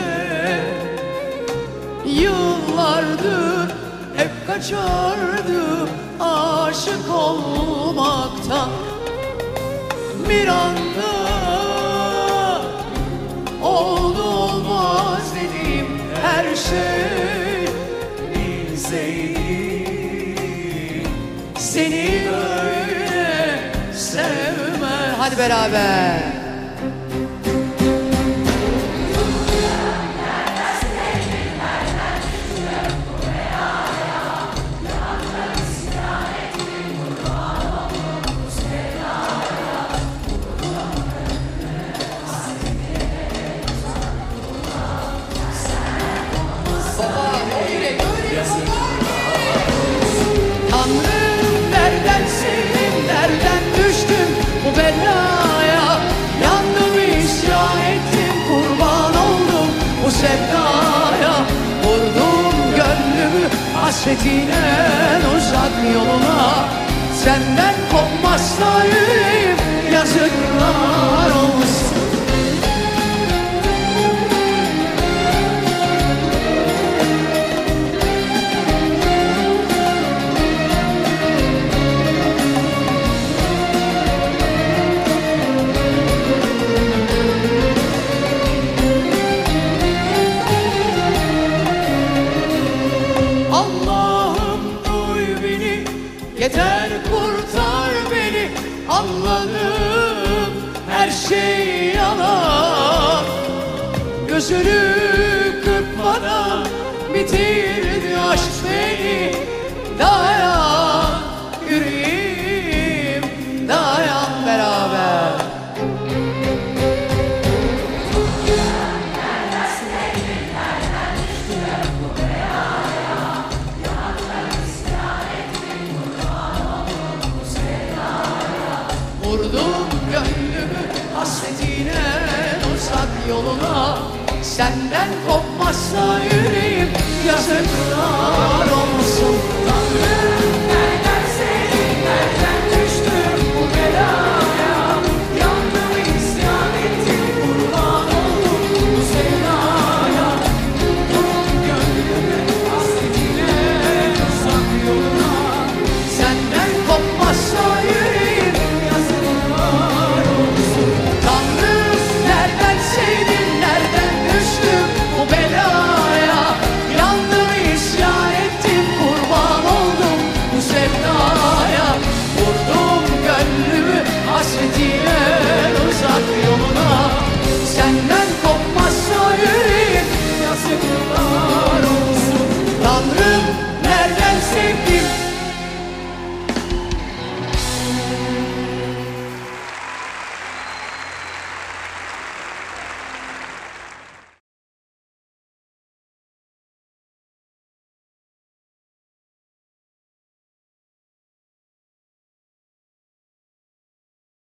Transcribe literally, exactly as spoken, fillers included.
Yıllardır hep kaçardım aşık olmaktan. Bir anda oldu olmaz dediğim her şey bilseydim seni böyle sevme. Hadi beraber. Tanrım nereden sevdim, nereden düştüm bu belaya? Yandım, isyan ettim, kurban oldum bu sevdaya. Vurdum gönlümü hasretine uzak yoluna. Senden kopmazsa yüreğim yazıklar olsun. Allah'ım duy beni, yeter kurtar beni. Anladım her şey yalan. Gözünü kırpmadan bitirdi aşk beni. Dayan yüreğim, dayan beraber. Vurdum gönlümü hasretine uzak yoluna. Senden kopmazsa yüreğim yazıklar olsun. Tanrım